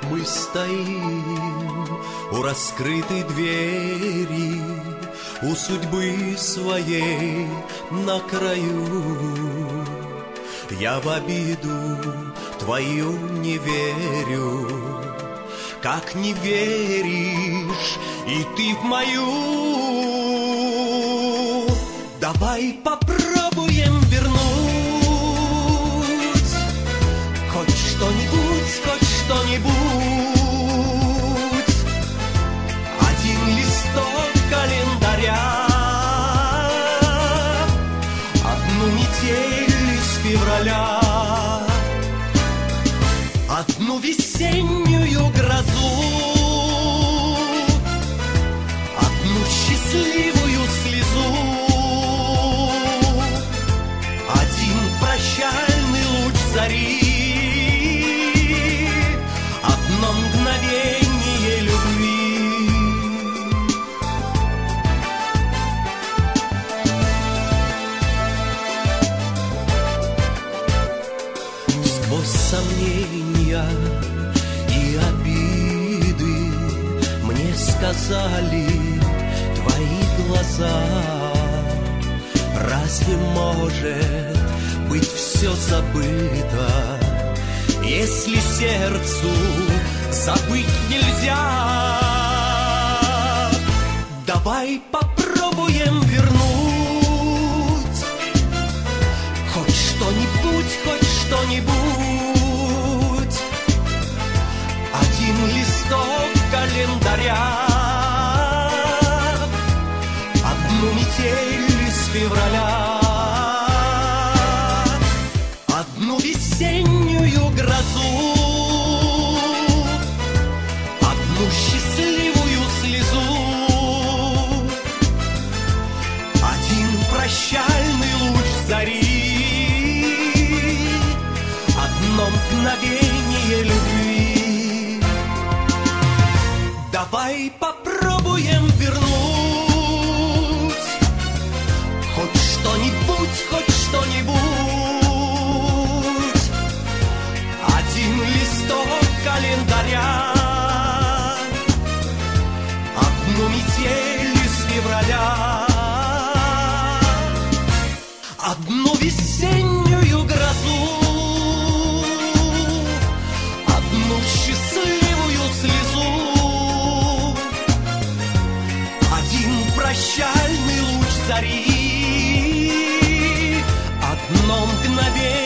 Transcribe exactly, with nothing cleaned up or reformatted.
Мы стоим у раскрытой двери, у судьбы своей на краю. Я в обиду твою не верю, как не веришь и ты в мою. Давай попробуем вернуть хоть что-нибудь, хоть что-нибудь. Один листок календаря, одну метель из февраля, одну весеннюю грозу, одну счастливую слезу, один прощальный луч зари, одно мгновение любви. Сквозь сомнения и обиды мне сказали твои глаза: разве может быть все забыто, если сердцу забыть нельзя? Давай попробуем вернуть хоть что-нибудь, хоть что-нибудь. Один листок календаря, одну метель из февраля, одну весеннюю грозу, одну счастливую слезу, один прощальный луч зари, одно мгновение любви. Давай попробуем вернуть хоть что-нибудь, хоть что-нибудь. Один листок календаря, одну метель из февраля, одну весеннюю грозу, одну счастливую слезу, один прощальный луч зари, одно мгновение